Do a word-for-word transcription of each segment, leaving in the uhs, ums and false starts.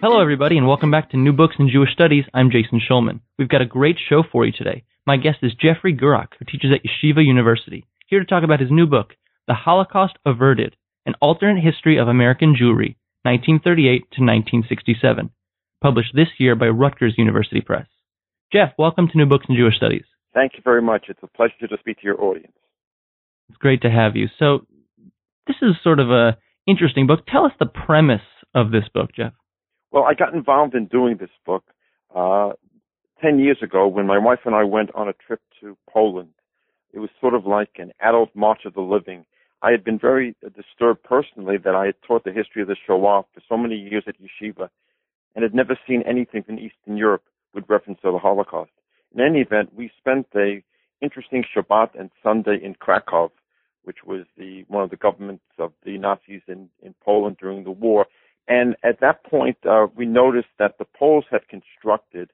Hello, everybody, and welcome back to New Books in Jewish Studies. I'm Jason Schulman. We've got a great show for you today. My guest is Jeffrey Gurock, who teaches at Yeshiva University, here to talk about his new book, The Holocaust Averted, An Alternate History of American Jewry, nineteen thirty-eight to nineteen sixty-seven, published this year by Rutgers University Press. Jeff, welcome to New Books in Jewish Studies. Thank you very much. It's a pleasure to speak to your audience. It's great to have you. So, this is sort of a interesting book. Tell us the premise of this book, Jeff. Well, I got involved in doing this book uh, ten years ago when my wife and I went on a trip to Poland. It was sort of like an adult march of the living. I had been very disturbed personally that I had taught the history of the Shoah for so many years at Yeshiva and had never seen anything from Eastern Europe with reference to the Holocaust. In any event, we spent a interesting Shabbat and Sunday in Krakow, which was the one of the governments of the Nazis in, in Poland during the war. And at that point, uh, we noticed that the Poles had constructed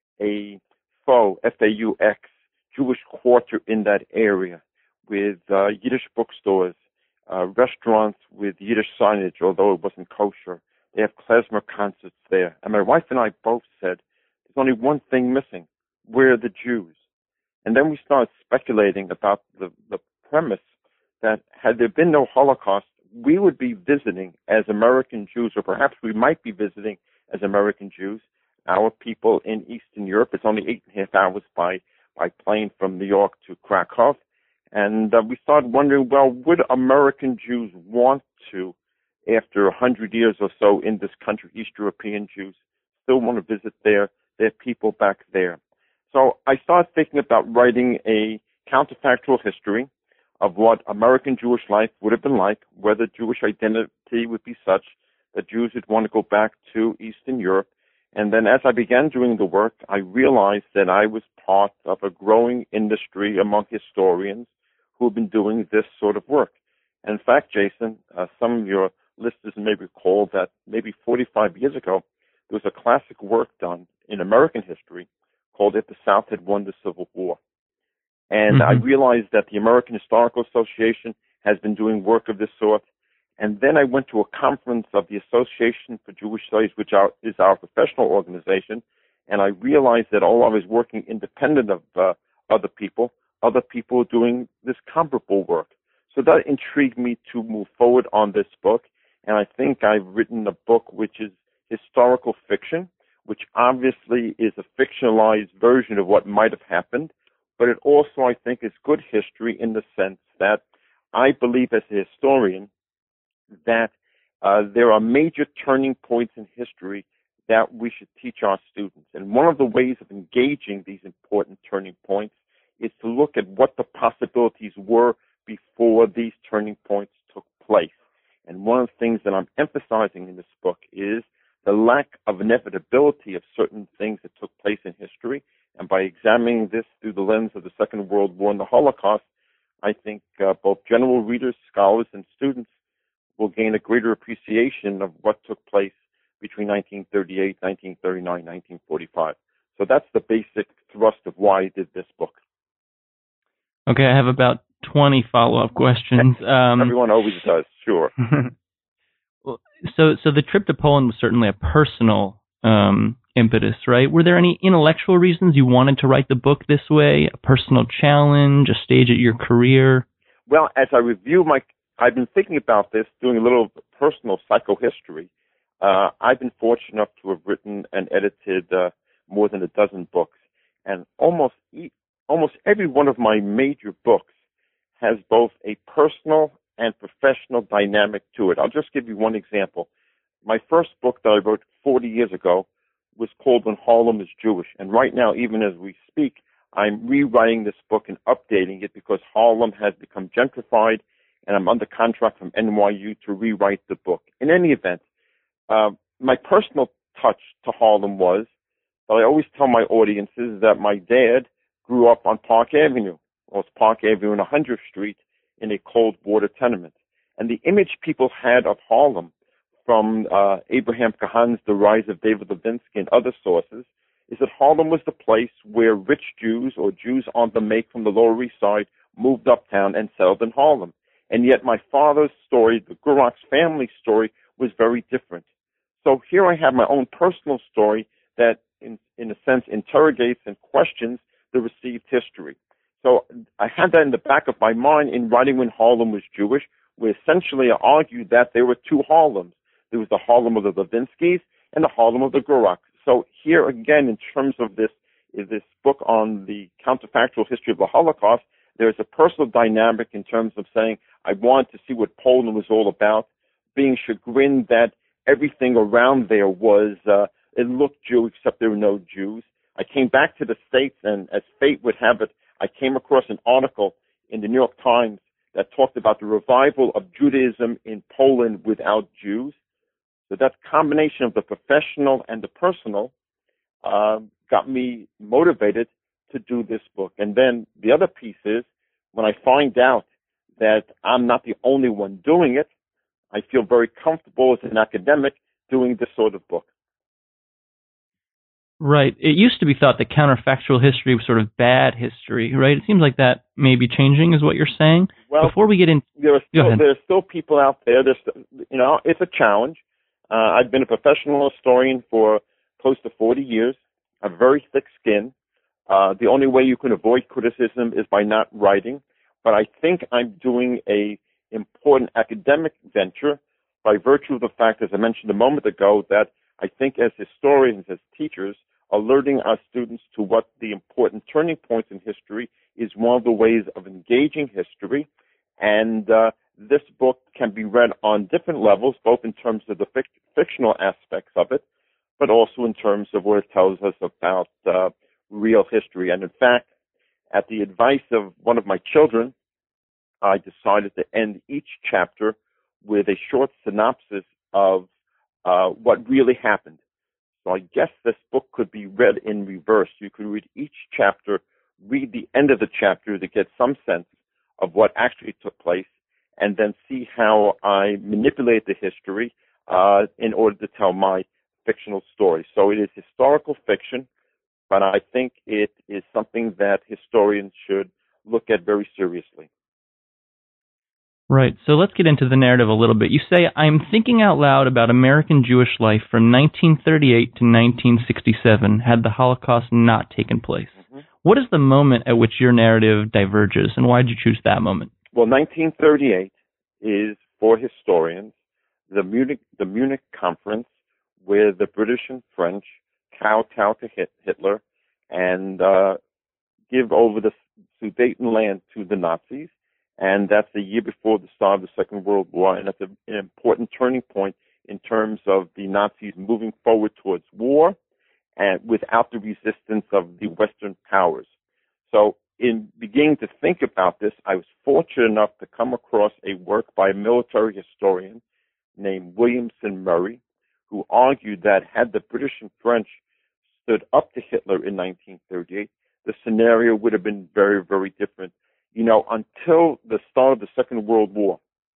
a faux, F A U X, Jewish quarter in that area with uh, Yiddish bookstores, uh, restaurants with Yiddish signage, although it wasn't kosher. They have klezmer concerts there. And my wife and I both said, there's only one thing missing. We're the Jews. And then we started speculating about the, the premise that had there been no Holocaust, we would be visiting as American Jews, or perhaps we might be visiting as American Jews, our people in Eastern Europe. It's only eight and a half hours by, by plane from New York to Krakow. And uh, we started wondering, well, would American Jews want to, after a hundred years or so in this country, East European Jews, still want to visit their, their people back there? So I started thinking about writing a counterfactual history of what American Jewish life would have been like, whether Jewish identity would be such that Jews would want to go back to Eastern Europe. And then as I began doing the work, I realized that I was part of a growing industry among historians who have been doing this sort of work. And in fact, Jason, uh, some of your listeners may recall that maybe forty-five years ago, there was a classic work done in American history called If the South Had Won the Civil War. And mm-hmm. I realized that the American Historical Association has been doing work of this sort. And then I went to a conference of the Association for Jewish Studies, which are, is our professional organization. And I realized that although I was working independent of uh, other people, other people were doing this comparable work. So that intrigued me to move forward on this book. And I think I've written a book which is historical fiction, which obviously is a fictionalized version of what might have happened. But it also, I think, is good history in the sense that I believe as a historian that uh, there are major turning points in history that we should teach our students. And one of the ways of engaging these important turning points is to look at what the possibilities were before these turning points took place. And one of the things that I'm emphasizing in this book is the lack of inevitability of certain things that took place in history. And by examining this through the lens of the Second World War and the Holocaust, I think uh, both general readers, scholars, and students will gain a greater appreciation of what took place between nineteen thirty-eight, nineteen thirty-nine, nineteen forty-five. So that's the basic thrust of why I did this book. Okay, I have about twenty follow-up questions. Um, Everyone always does, sure. so, so the trip to Poland was certainly a personal um, impetus, right? Were there any intellectual reasons you wanted to write the book this way? A personal challenge, a stage at your career? Well, as I review my, I've been thinking about this, doing a little personal psychohistory. Uh, I've been fortunate enough to have written and edited uh, more than a dozen books, and almost e- almost every one of my major books has both a personal and professional dynamic to it. I'll just give you one example. My first book that I wrote forty years ago was called When Harlem is Jewish. And right now, even as we speak, I'm rewriting this book and updating it because Harlem has become gentrified, and I'm under contract from N Y U to rewrite the book. In any event, uh, my personal touch to Harlem was that I always tell my audiences that my dad grew up on Park Avenue, or it's Park Avenue and one hundredth Street, in a cold water tenement. And the image people had of Harlem from uh, Abraham Kahan's The Rise of David Levinsky and other sources is that Harlem was the place where rich Jews or Jews on the make from the Lower East Side moved uptown and settled in Harlem. And yet my father's story, the Gurock's family story, was very different. So here I have my own personal story that, in, in a sense, interrogates and questions the received history. So I had that in the back of my mind in writing When Harlem Was Jewish, where essentially I argued that there were two Harlems. There was the Harlem of the Levinskys and the Harlem of the Guraks. So here again, in terms of this, this book on the counterfactual history of the Holocaust, there's a personal dynamic in terms of saying I wanted to see what Poland was all about, being chagrined that everything around there was, uh, it looked Jew except there were no Jews. I came back to the States, and as fate would have it, I came across an article in the New York Times that talked about the revival of Judaism in Poland without Jews. So that combination of the professional and the personal uh, got me motivated to do this book. And then the other piece is, when I find out that I'm not the only one doing it, I feel very comfortable as an academic doing this sort of book. Right. It used to be thought that counterfactual history was sort of bad history, right? It seems like that may be changing, is what you're saying. Well, before we get in, there are still, go ahead. there are still people out there. There's, you know, it's a challenge. Uh, I've been a professional historian for close to forty years. I have very thick skin. Uh, the only way you can avoid criticism is by not writing. But I think I'm doing a important academic venture by virtue of the fact, as I mentioned a moment ago, that I think as historians, as teachers, alerting our students to what the important turning points in history is one of the ways of engaging history. And uh, this book can be read on different levels, both in terms of the fic- fictional aspects of it, but also in terms of what it tells us about uh, real history. And in fact, at the advice of one of my children, I decided to end each chapter with a short synopsis of uh, what really happened. So I guess this book could be read in reverse. You could read each chapter, read the end of the chapter to get some sense of what actually took place, and then see how I manipulate the history uh, in order to tell my fictional story. So it is historical fiction, but I think it is something that historians should look at very seriously. Right. So let's get into the narrative a little bit. You say, I'm thinking out loud about American Jewish life from nineteen thirty-eight to nineteen sixty-seven had the Holocaust not taken place. Mm-hmm. What is the moment at which your narrative diverges, and why did you choose that moment? Well, nineteen thirty-eight is, for historians, the Munich, the Munich Conference, where the British and French kowtow to Hitler and uh, give over the Sudetenland to the Nazis. And that's the year before the start of the Second World War, and that's a, an important turning point in terms of the Nazis moving forward towards war and without the resistance of the Western powers. So in beginning to think about this, I was fortunate enough to come across a work by a military historian named Williamson Murray, who argued that had the British and French stood up to Hitler in nineteen thirty-eight, the scenario would have been very, very different. You know, until the start of the Second World War,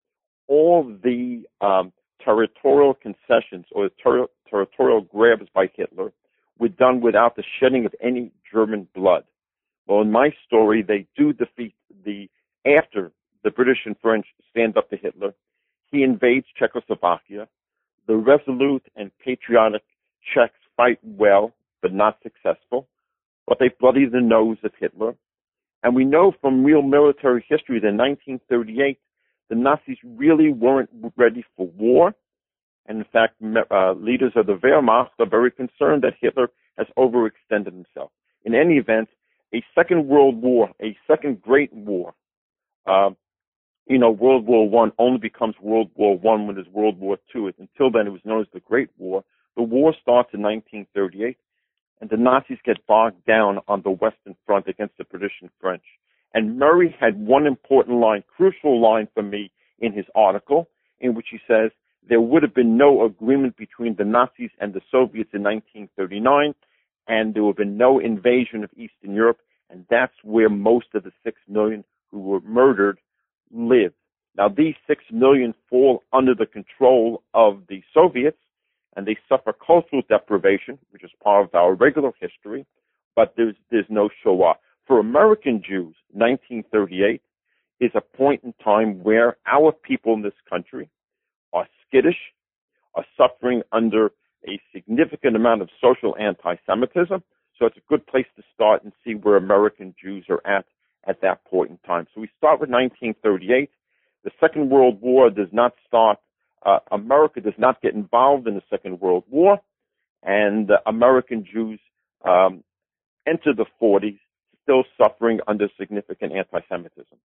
all the um, territorial concessions or ter- territorial grabs by Hitler were done without the shedding of any German blood. Well, in my story, they do defeat the, after the British and French stand up to Hitler, he invades Czechoslovakia. The resolute and patriotic Czechs fight well, but not successful, but they bloody the nose of Hitler. And we know from real military history that in nineteen thirty-eight, the Nazis really weren't ready for war. And in fact, uh, leaders of the Wehrmacht are very concerned that Hitler has overextended himself. In any event, a second world war, a second great war, uh, you know, World War One only becomes World War One when there's World War Two. Until then, it was known as the Great War. The war starts in nineteen thirty-eight. And the Nazis get bogged down on the Western Front against the British and French. And Murray had one important line, crucial line for me in his article, in which he says there would have been no agreement between the Nazis and the Soviets in nineteen thirty-nine, and there would have been no invasion of Eastern Europe, and that's where most of the six million who were murdered lived. Now, these six million fall under the control of the Soviets, and they suffer cultural deprivation, which is part of our regular history, but there's there's no Shoah. For American Jews, nineteen thirty-eight is a point in time where our people in this country are skittish, are suffering under a significant amount of social anti-Semitism. So it's a good place to start and see where American Jews are at at that point in time. So we start with nineteen thirty-eight. The Second World War does not start. Uh, America does not get involved in the Second World War, and uh, American Jews um, enter the forties still suffering under significant anti-Semitism.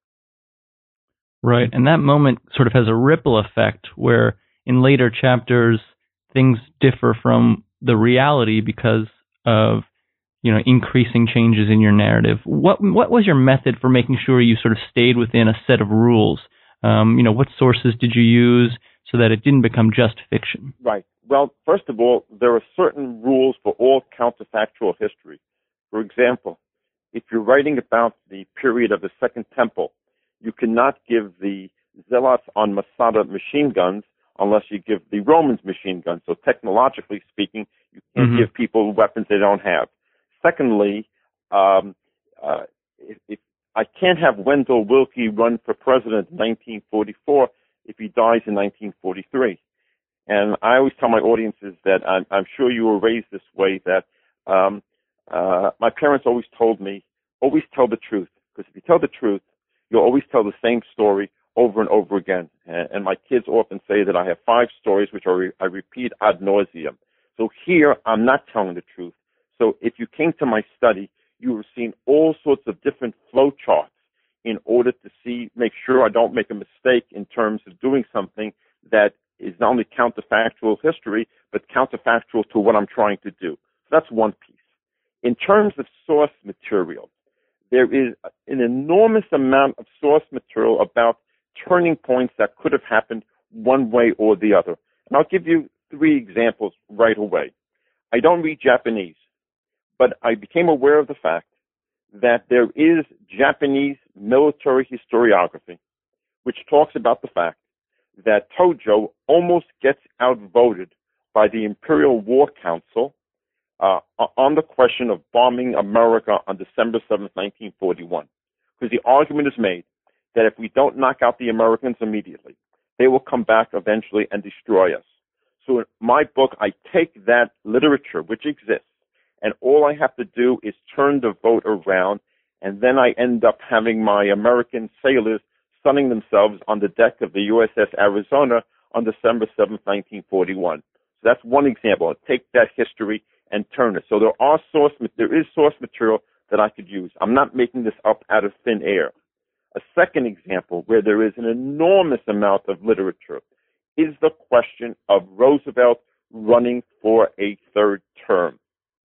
Right, and that moment sort of has a ripple effect where in later chapters things differ from the reality because of, you know, increasing changes in your narrative. What what was your method for making sure you sort of stayed within a set of rules? Um, you know, what sources did you use so that it didn't become just fiction? Right. Well, first of all, there are certain rules for all counterfactual history. For example, if you're writing about the period of the Second Temple, you cannot give the zealots on Masada machine guns unless you give the Romans machine guns. So technologically speaking, you can't mm-hmm. give people weapons they don't have. Secondly, um, uh, if, if I can't have Wendell Willkie run for president in nineteen forty-four if he dies in nineteen forty-three. And I always tell my audiences that I'm, I'm sure you were raised this way, that um, uh, my parents always told me, always tell the truth, because if you tell the truth, you'll always tell the same story over and over again. And, and my kids often say that I have five stories which are re- I repeat ad nauseum. So here, I'm not telling the truth. So if you came to my study, you have seen all sorts of different flow charts in order to see, make sure I don't make a mistake in terms of doing something that is not only counterfactual history, but counterfactual to what I'm trying to do. So that's one piece. In terms of source material, there is an enormous amount of source material about turning points that could have happened one way or the other. And I'll give you three examples right away. I don't read Japanese, but I became aware of the fact that there is Japanese military historiography, which talks about the fact that Tojo almost gets outvoted by the Imperial War Council uh, on the question of bombing America on December seventh, nineteen forty-one. Because the argument is made that if we don't knock out the Americans immediately, they will come back eventually and destroy us. So in my book, I take that literature, which exists, and all I have to do is turn the vote around, and then I end up having my American sailors sunning themselves on the deck of the U S S Arizona on December seventh, nineteen forty-one. So that's one example. I take that history and turn it. So there are source, there is source material that I could use. I'm not making this up out of thin air. A second example where there is an enormous amount of literature is the question of Roosevelt running for a third term.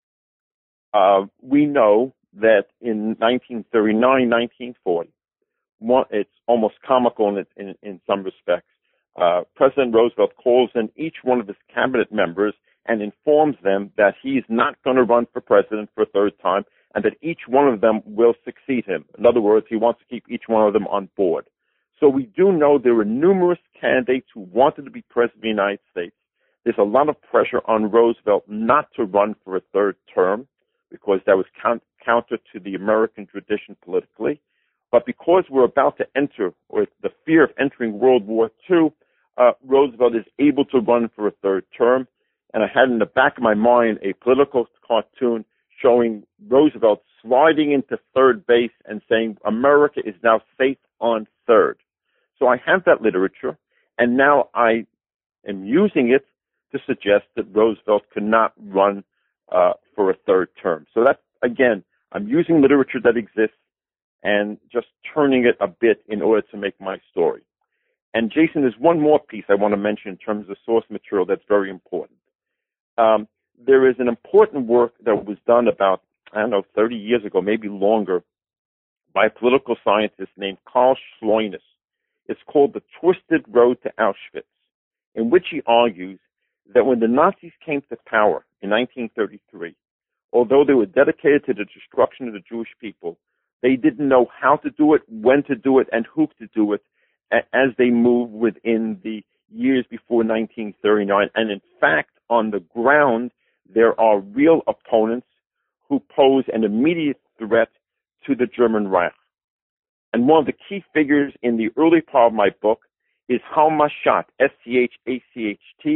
Uh, we know that in nineteen thirty-nine, nineteen forty, one, it's almost comical in, in, in some respects. Uh, President Roosevelt calls in each one of his cabinet members and informs them that he's not going to run for president for a third time and that each one of them will succeed him. In other words, he wants to keep each one of them on board. So we do know there were numerous candidates who wanted to be president of the United States. There's a lot of pressure on Roosevelt not to run for a third term because that was count- counter to the American tradition politically. But because we're about to enter, or the fear of entering World War Two, uh, Roosevelt is able to run for a third term. And I had in the back of my mind a political cartoon showing Roosevelt sliding into third base and saying, America is now safe on third. So I have that literature, and now I am using it to suggest that Roosevelt could not run uh, for a third term. So that, again, I'm using literature that exists and just turning it a bit in order to make my story. And Jason, there's one more piece I want to mention in terms of source material that's very important. Um, there is an important work that was done about, I don't know, thirty years ago, maybe longer, by a political scientist named Karl Schloines. It's called The Twisted Road to Auschwitz, in which he argues that when the Nazis came to power in nineteen thirty-three, although they were dedicated to the destruction of the Jewish people, they didn't know how to do it, when to do it, and who to do it as they moved within the years before nineteen thirty-nine. And in fact, on the ground, there are real opponents who pose an immediate threat to the German Reich. And one of the key figures in the early part of my book is Halma Schacht, S C H A C H T,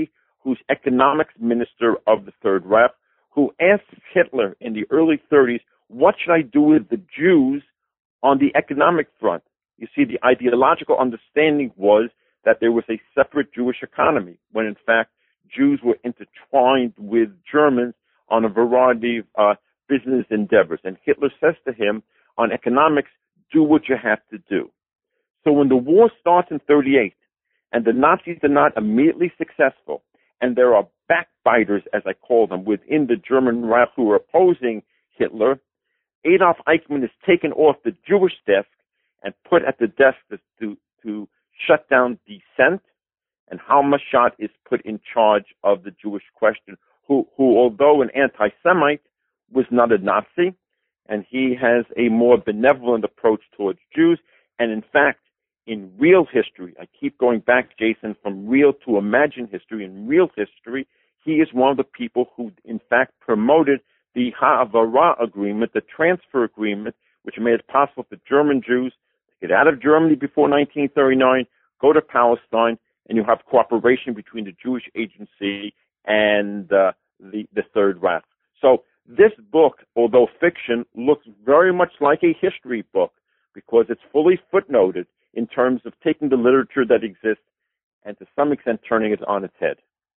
who's economics minister of the Third Reich, who asked Hitler in the early thirties, what should I do with the Jews on the economic front? You see, the ideological understanding was that there was a separate Jewish economy, when in fact Jews were intertwined with Germans on a variety of uh, business endeavors. And Hitler says to him, on economics, do what you have to do. So when the war starts in thirty-eight, and the Nazis are not immediately successful, and there are backbiters, as I call them, within the German Reich who are opposing Hitler, Adolf Eichmann is taken off the Jewish desk and put at the desk to, to, to shut down dissent, and Halmashot is put in charge of the Jewish question, who, who although an anti-Semite, was not a Nazi, and he has a more benevolent approach towards Jews, and in fact, in real history, I keep going back, Jason, from real to imagined history. In real history, he is one of the people who, in fact, promoted the Ha'avara agreement, the transfer agreement, which made it possible for German Jews to get out of Germany before nineteen thirty-nine, go to Palestine, and you have cooperation between the Jewish Agency and uh, the, the Third Reich. So this book, although fiction, looks very much like a history book because it's fully footnoted in terms of taking the literature that exists and to some extent turning it on its head.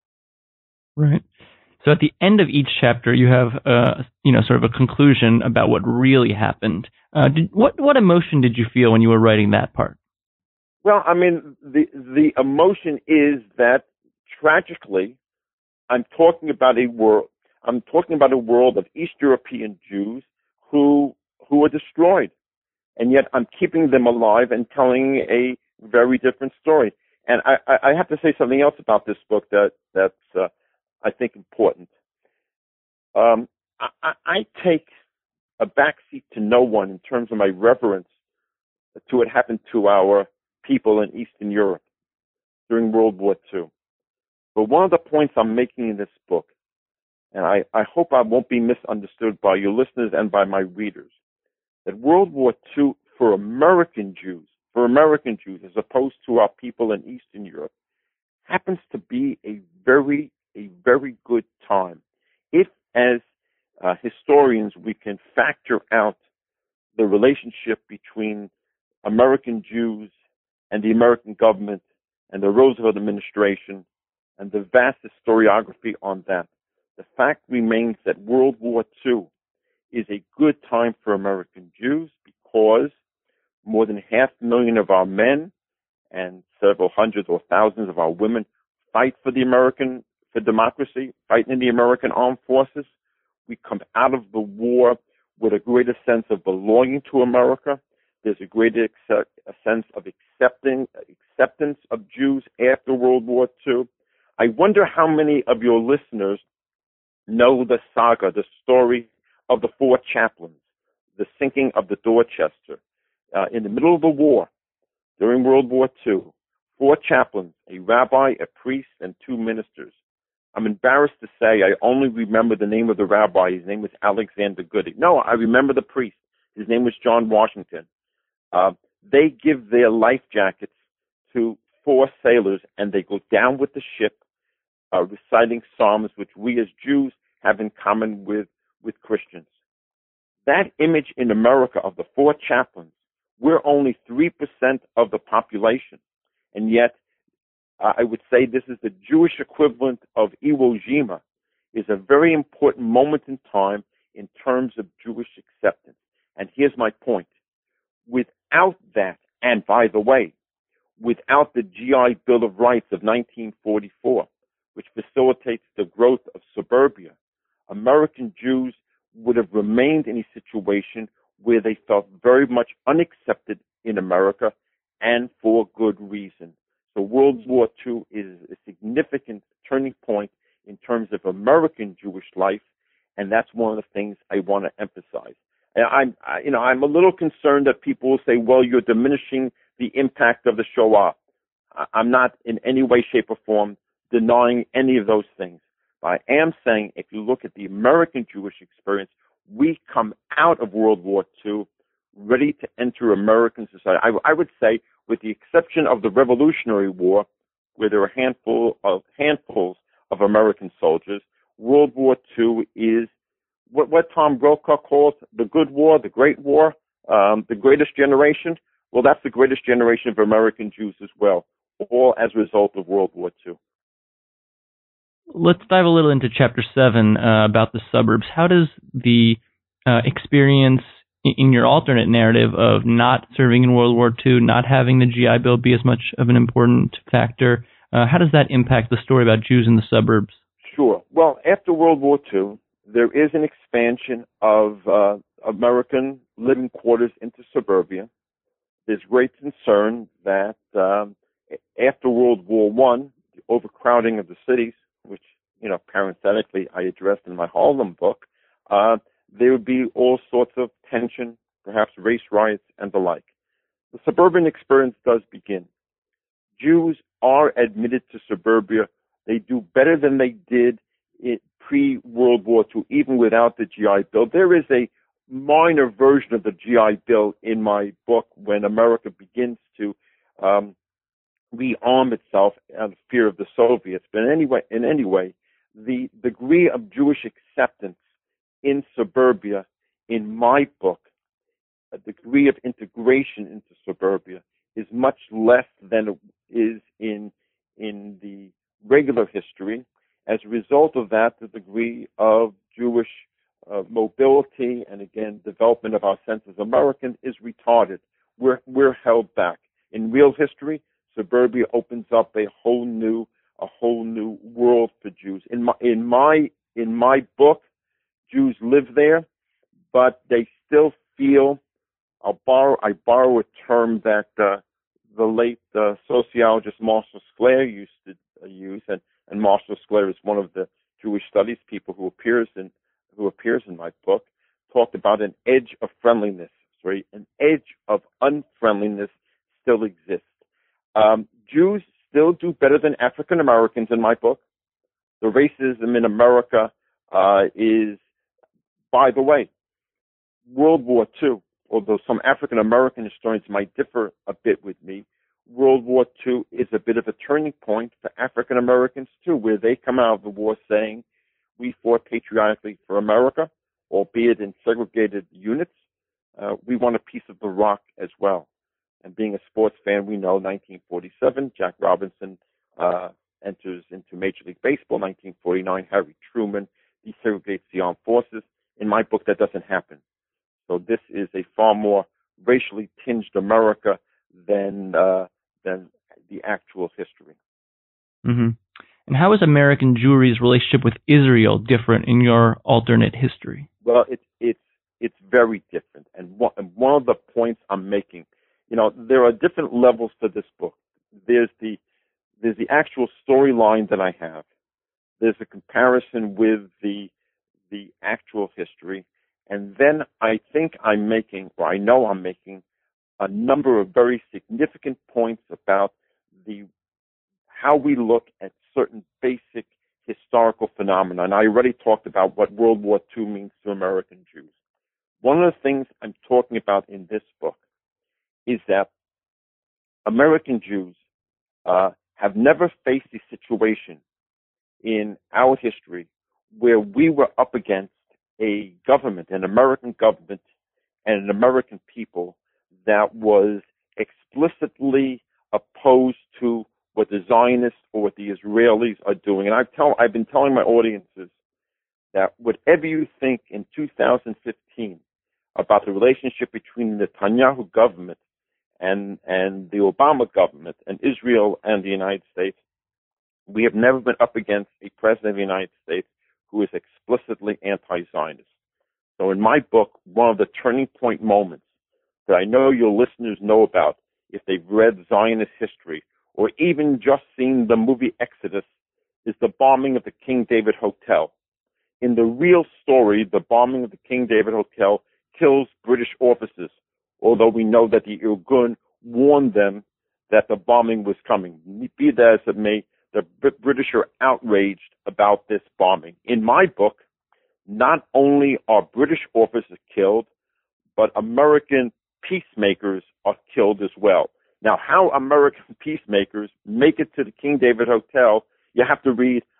Right. So at the end of each chapter, you have, uh, you know, sort of a conclusion about what really happened. Uh, did, what what emotion did you feel when you were writing that part? Well, I mean, the the emotion is that tragically, I'm talking about a world. I'm talking about a world of East European Jews who who are destroyed. And yet I'm keeping them alive and telling a very different story. And I, I have to say something else about this book that that's, uh, I think, important. Um, I, I take a backseat to no one in terms of my reverence to what happened to our people in Eastern Europe during World War Two. But one of the points I'm making in this book, and I, I hope I won't be misunderstood by your listeners and by my readers, that World War Two for American Jews, for American Jews, as opposed to our people in Eastern Europe, happens to be a very, a very good time. If, as uh, historians, we can factor out the relationship between American Jews and the American government and the Roosevelt administration and the vast historiography on that, the fact remains that World War Two is a good time for American Jews because more than half a million of our men and several hundreds or thousands of our women fight for the American, for democracy, fight in the American armed forces. We come out of the war with a greater sense of belonging to America. There's a greater accept, a sense of accepting, acceptance of Jews after World War Two. I wonder how many of your listeners know the saga, the story of the four chaplains, the sinking of the Dorchester. Uh, in the middle of the war, during World War Two, four chaplains, a rabbi, a priest, and two ministers. I'm embarrassed to say I only remember the name of the rabbi. His name was Alexander Goody. No, I remember the priest. His name was John Washington. Uh, they give their life jackets to four sailors, and they go down with the ship, uh, reciting psalms, which we as Jews have in common with with Christians. That image in America of the four chaplains, we're only three percent of the population. And yet, uh, I would say this is the Jewish equivalent of Iwo Jima, is a very important moment in time in terms of Jewish acceptance. And here's my point. Without that, and by the way, without the G I Bill of Rights of nineteen forty-four, which facilitates the growth of suburbia, American Jews would have remained in a situation where they felt very much unaccepted in America, and for good reason. So World War Two is a significant turning point in terms of American Jewish life, and that's one of the things I want to emphasize. And I'm, I, you know, I'm a little concerned that people will say, well, you're diminishing the impact of the Shoah. I'm not in any way, shape, or form denying any of those things. But I am saying if you look at the American Jewish experience, we come out of World War Two ready to enter American society. I, I would say, with the exception of the Revolutionary War, where there were a handful of handfuls of American soldiers. World War Two is what, what Tom Brokaw calls the good war, the great war, um, the greatest generation. Well, that's the greatest generation of American Jews as well, all as a result of World War Two. Let's dive a little into Chapter seven uh, about the suburbs. How does the uh, experience in your alternate narrative of not serving in World War Two, not having the G I Bill be as much of an important factor, uh, how does that impact the story about Jews in the suburbs? Sure. Well, after World War Two, there is an expansion of uh, American living quarters into suburbia. There's great concern that um, after World War One, the overcrowding of the cities, which, you know, parenthetically I addressed in my Harlem book, uh, there would be all sorts of tension, perhaps race riots and the like. The suburban experience does begin. Jews are admitted to suburbia. They do better than they did pre-World War Two, even without the G I Bill. There is a minor version of the G I Bill in my book when America begins to um, rearm itself out of fear of the Soviets. But in any way, in any way, the degree of Jewish acceptance in suburbia, in my book, a degree of integration into suburbia is much less than it is in in the regular history. As a result of that, the degree of Jewish uh, mobility and, again, development of our sense as Americans is retarded. We're, we're held back. In real history, suburbia opens up a whole new, a whole new world for Jews. In my, in my, in my book, Jews live there, but they still feel, I'll borrow, I borrow a term that uh, the late uh, sociologist Marshall Sclair used to uh, use, and, and Marshall Sclair is one of the Jewish studies people who appears in who appears in my book, talked about an edge of friendliness. Sorry, an edge of unfriendliness still exists. Um, Jews still do better than African Americans in my book. The racism in America uh, is, by the way, World War Two, although some African American historians might differ a bit with me, World War Two is a bit of a turning point for African Americans too, where they come out of the war saying, we fought patriotically for America, albeit in segregated units. Uh, we want a piece of the rock as well. And being a sports fan, we know nineteen forty-seven, Jack Robinson uh, enters into Major League Baseball. nineteen forty-nine, Harry Truman desegregates the armed forces. In my book, that doesn't happen. So this is a far more racially tinged America than uh, than the actual history. Mm-hmm. And how is American Jewry's relationship with Israel different in your alternate history? Well, it's it's it's very different. And one, and one of the points I'm making, you know, there are different levels to this book. There's the there's the actual storyline that I have. There's a comparison with the the actual history, and then I think I'm making, or I know I'm making, a number of very significant points about the how we look at certain basic historical phenomena. And I already talked about what World War Two means to American Jews. One of the things I'm talking about in this book is that American Jews uh, have never faced a situation in our history where we were up against a government, an American government, and an American people that was explicitly opposed to what the Zionists or what the Israelis are doing. And I've, tell, I've been telling my audiences that whatever you think in two thousand fifteen about the relationship between the Netanyahu government and, and the Obama government and Israel and the United States, we have never been up against a president of the United States who is explicitly anti-Zionist. So in my book, one of the turning point moments that I know your listeners know about if they've read Zionist history or even just seen the movie Exodus is the bombing of the King David Hotel. In the real story, the bombing of the King David Hotel kills British officers, although we know that the Irgun warned them that the bombing was coming. Be that as it may, the British are outraged about this bombing. In my book, not only are British officers killed, but American peacemakers are killed as well. Now, how American peacemakers make it to the King David Hotel, you have to read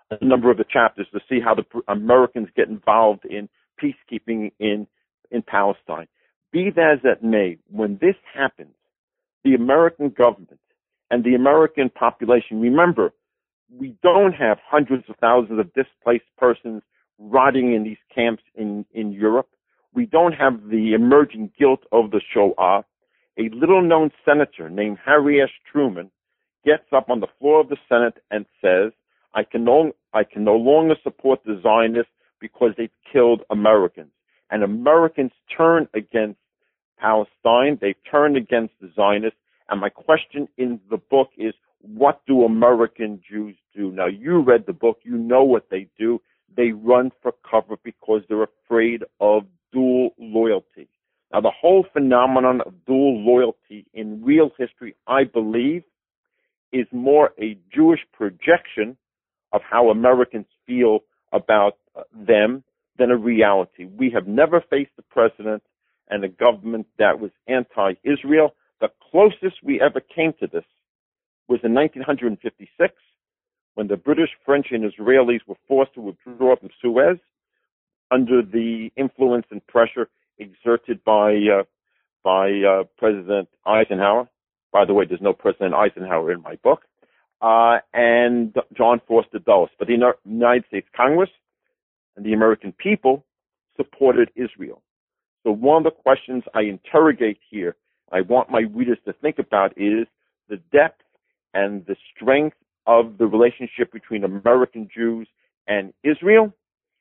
a number of the chapters to see how the Americans get involved in peacekeeping in, in Palestine. Be that as it may, when this happens, the American government and the American population, remember, we don't have hundreds of thousands of displaced persons rotting in these camps in, in Europe. We don't have the emerging guilt of the Shoah. A little-known senator named Harry S. Truman gets up on the floor of the Senate and says, I can no, I can no longer support the Zionists because they've killed Americans. And Americans turn against Palestine. They've turned against the Zionists. And my question in the book is, what do American Jews do? Now, you read the book. You know what they do. They run for cover because they're afraid of dual loyalty. Now, the whole phenomenon of dual loyalty in real history, I believe, is more a Jewish projection of how Americans feel about uh, them than a reality. We have never faced a president and a government that was anti-Israel. The closest we ever came to this was in nineteen fifty-six, when the British, French, and Israelis were forced to withdraw from Suez under the influence and pressure exerted by uh, by uh, President Eisenhower. By the way, there's no President Eisenhower in my book. Uh, and John Foster Dulles. But the United States Congress and the American people supported Israel. So one of the questions I interrogate here, I want my readers to think about, is the depth and the strength of the relationship between American Jews and Israel.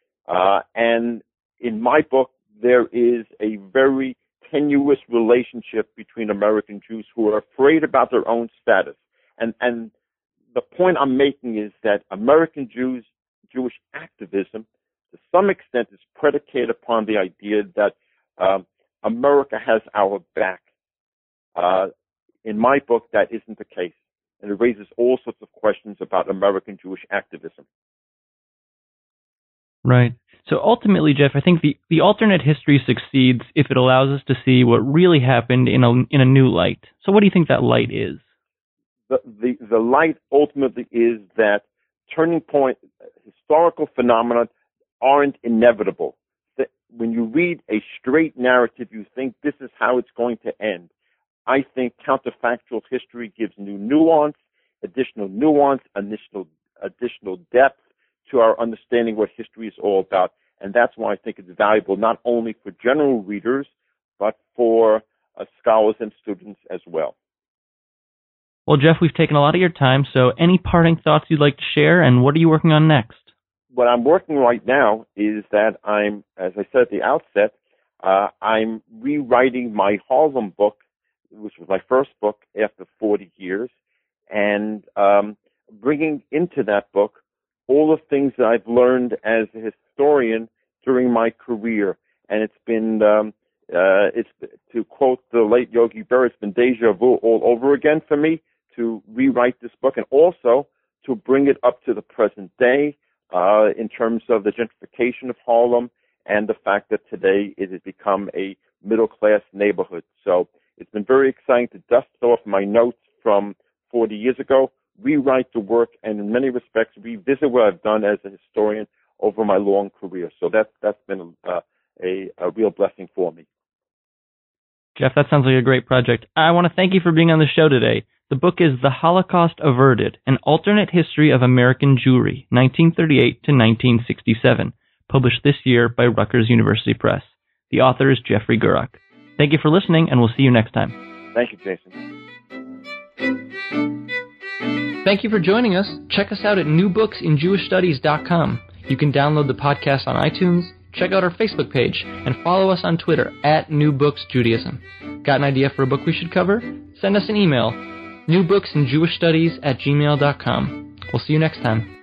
Uh, and in my book, there is a very tenuous relationship between American Jews who are afraid about their own status. And, and the point I'm making is that American Jews, Jewish activism, to some extent, is predicated upon the idea that um, America has our back. Uh, in my book, that isn't the case. And it raises all sorts of questions about American Jewish activism. Right. So ultimately, Jeff, I think the, the alternate history succeeds if it allows us to see what really happened in a, in a new light. So what do you think that light is? The, the, the light ultimately is that turning point, historical phenomena aren't inevitable. That when you read a straight narrative, you think this is how it's going to end. I think counterfactual history gives new nuance, additional nuance, additional, additional depth to our understanding what history is all about. And that's why I think it's valuable not only for general readers, but for uh, scholars and students as well. Well, Jeff, we've taken a lot of your time, so any parting thoughts you'd like to share, and what are you working on next? What I'm working right now is that I'm, as I said at the outset, uh, I'm rewriting my Harlem book, which was my first book after forty years, and um, bringing into that book all the things that I've learned as a historian during my career. And it's been, um, uh, it's to quote the late Yogi Berra, it's been deja vu all over again for me to rewrite this book and also to bring it up to the present day uh, in terms of the gentrification of Harlem and the fact that today it has become a middle-class neighborhood. So it's been very exciting to dust off my notes from forty years ago, rewrite the work, and in many respects revisit what I've done as a historian over my long career. So that's that's been uh, a, a real blessing for me. Jeff, that sounds like a great project. I want to thank you for being on the show today. The book is The Holocaust Averted, An Alternate History of American Jewry, nineteen thirty-eight to nineteen sixty-seven, published this year by Rutgers University Press. The author is Jeffrey Gurock. Thank you for listening, and we'll see you next time. Thank you, Jason. Thank you for joining us. Check us out at new books in jewish studies dot com. You can download the podcast on iTunes, check out our Facebook page, and follow us on Twitter at New Books Judaism. Got an idea for a book we should cover? Send us an email, new books in jewish studies at gmail dot com. We'll see you next time.